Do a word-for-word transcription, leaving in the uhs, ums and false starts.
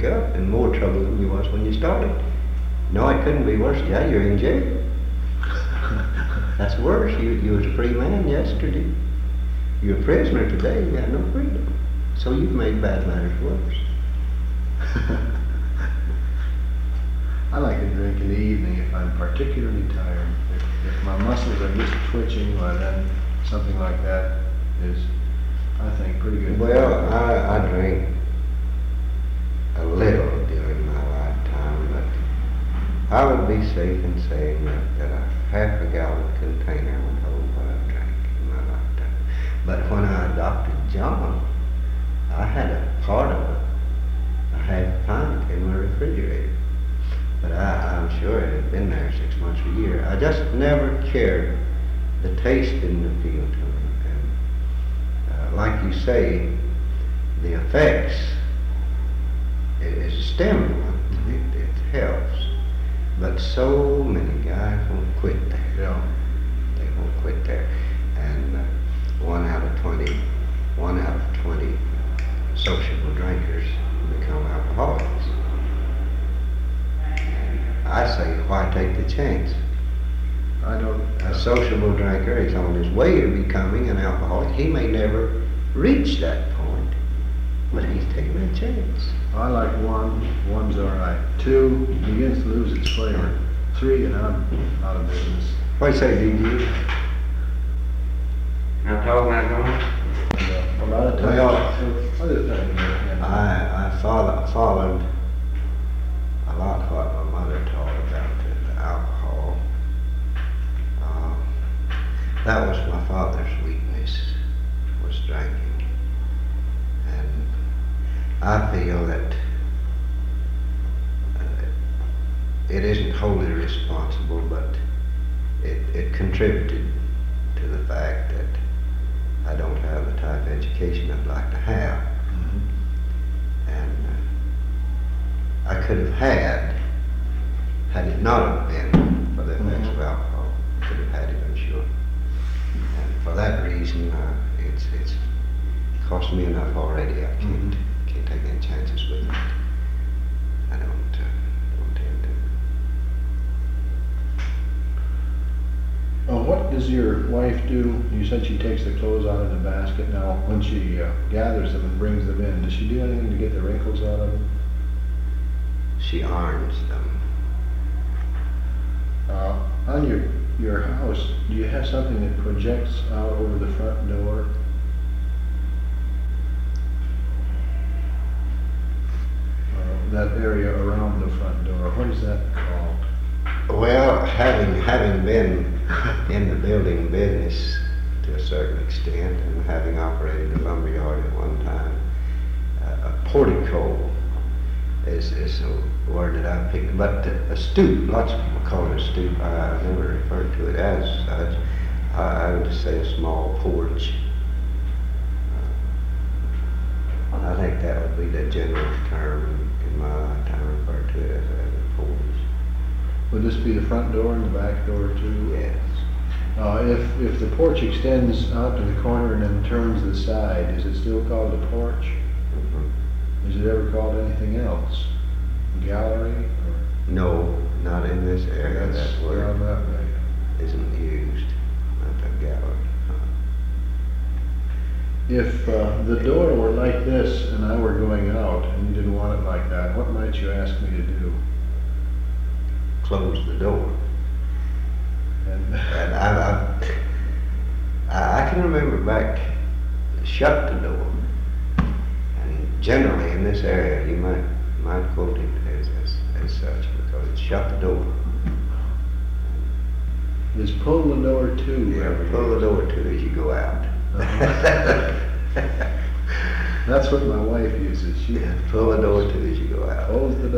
up in more trouble than you was when you started. No, it couldn't be worse. Yeah, you're in jail. That's worse. You, you was a free man yesterday. You're a prisoner today. You got no freedom. So you've made bad matters worse. I like to drink in the evening if I'm particularly tired. If, if my muscles are just twitching, well then something like that is, I think, pretty good. Well, I, I drink a little during my lifetime, but I would be safe in saying that, that a half a gallon container would hold what I drank in my lifetime. But when I adopted John, I had a part of it, a half pint in my refrigerator. But I, I'm sure it had been there six months or a year. I just never cared. The taste didn't appeal to me. And uh, like you say, the effects is a stimulant. It, it helps. But so many guys won't quit there. Yeah. They won't quit there. And uh, one out of twenty, one out of twenty sociable drinkers become alcoholics. I say, why take the chance? I don't. A sociable drinker is on his way to becoming an alcoholic. He may never reach that point, but he's taking a chance. I like one, one's all right. Two, begins to lose its flavor. Three, and I'm out of business. What do you say, D J? Now talking about going? And, uh, a lot of times, Well, other things. And, I, I follow, followed a lot what my mother taught about the, the alcohol. Uh, that was my father's weakness, was drinking. And I feel that uh, it isn't wholly responsible, but it, it contributed to the fact that I don't have the type of education I'd like to have. mm-hmm. And uh, I could have had, had it not have been for the effects of alcohol, I could have had it, I'm sure. And for that reason, uh, it's it's cost me enough already. I can't can't take any chances with it. I don't uh, don't intend to. Uh, what does your wife do? You said she takes the clothes out of the basket. Now, when she uh, gathers them and brings them in, does she do anything to get the wrinkles out of them? She irons them. Uh, on your your house, do you have something that projects out over the front door? Uh, that area around the front door, what is that called? Well, having having been in the building business to a certain extent, and having operated a lumber yard at one time, uh, a portico is is a word that I picked. But a stoop, lots of people call it a stoop. I never referred to it as such. I, I would just say a small porch. Uh, I think that would be the general term in my lifetime, referred to it as a, as a porch. Would this be the front door and the back door too? Yes. Uh, if, if the porch extends out to the corner and then turns the side, is it still called a porch? Mm-hmm. Is it ever called anything else? Gallery? Or? No, not in this area. That's That where I'm word at right now. isn't used. Not a gallery. If uh, the door were like this and I were going out and you didn't want it like that, what might you ask me to do? Close the door. And And I, I, I can remember back, shut the door. And generally in this area, you might might quote it as, as, as such, because it's shut the door. is pull the door to? Yeah, pull the door to as you go out. Uh-huh. That's what my wife uses. She Yeah, pull the door to as you go out. pulls the